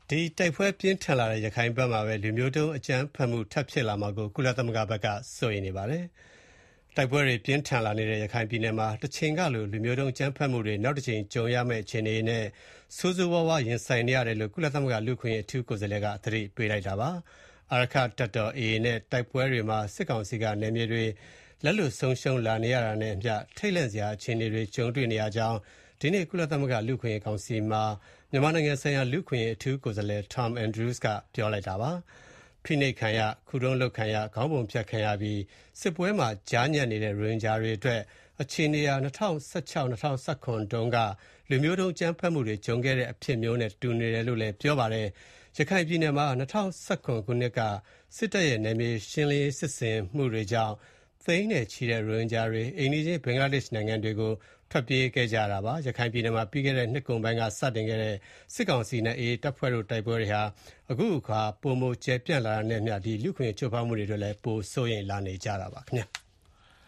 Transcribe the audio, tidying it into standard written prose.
ဒီတိုက်ပွဲပြင်းထန်လာတဲ့ရခိုင်ဘက်မှာပဲလူမျိုးတုံးအကြမ်းဖက်မှုထပ်ဖြစ်လာမှာကိုကုလသမဂ္ဂဘက်ကစိုးရိမ်နေပါတယ်။တိုက်ပွဲတွေပြင်းထန်လာနေတဲ့ရခိုင်ပြည်နယ်မှာတစ်ချိန်ကလိုလူမျိုးတုံးအကြမ်းဖက်မှုတွေနောက်တစ်ချိန်ကြုံရမယ့်အခြေအနေနဲ့ဆိုးဆိုးဝါးဝါရင်ဆိုင်နေရတယ်လို့ကုလသမဂ္ဂလူ့အခွင့်အရေးအထူးကိုယ်စားလှယ်ကသတိပေးလိုက်တာပါ။အာရခတပ်တော် AA နဲ့တိုက်ပွဲတွေမှာစစ်ကောင်စီကနယ်မြေတွေလက်လွတ်ဆုံးရှုံးလာနေရတာနဲ့အမျှထိတ်လန့်စရာအခြေအနေတွေကြုံတွေ့နေရကြောင်းဒီနေ့ကုလသမဂ္ဂလူ့အခွင့်အရေးကောင်စီမှာမြန်မာနိုင်ငံဆိုင်ရာလူ့အခွင့်အရေးအထူးကိုယ်စားလှယ် Tom Andrews ကပြောလိုက်တာပါ။ဖိနှိပ်ခံရ၊ခုတုံးလုပ်ခံရ၊ခေါင်းပုံဖြတ်ခံရပြီးစစ်ပွဲမှာကြားညပ်နေတဲ့ရိုဟင်ဂျာတွေအတွက်အခြေအနေဟာ2016-2019တုန်းကလူမျိုးတုံးအကြမ်းဖက်မှုတွေကြုံခဲ့တဲ့အဖြစ်မျိုးနဲ့တူနေတယ်လို့လည်းပြောပါတယ်။ရခိုင်ပြည်နယ်မှာ2019ခုနှစ်ကစစ်တပ်ရဲ့နယ်မြေရှင်းလင်းရေးစစ်ဆင်မှုတွေကြောင့်သိန်းနဲ့ချီတဲ့ရိုဟင်ဂျာတွေအိမ်နီးချင်းဘင်္ဂလားဒေ့ရှ်နိုင်ငံတွေကိုထွက်ပြေးခဲ့ကြတာပါ။ရခိုင်ပြည်နယ်မှာပြီးခဲ့တဲ့နှစ်ကုန်ပိုင်းကစတင်ခဲ့တဲ့စစ်ကောင်စီနဲ့ AA တပ်ဖွဲ့တို့တိုက်ပွဲတွေဟာအခုအခါပိုမိုကျယ်ပြန့်လာတာနဲ့အမျှဒီလူ့အခွင့်အရေးချိုးဖောက်မှုတွေလည်းပိုစိုးရိမ်လာနေကြတာပါခင်ဗျာ။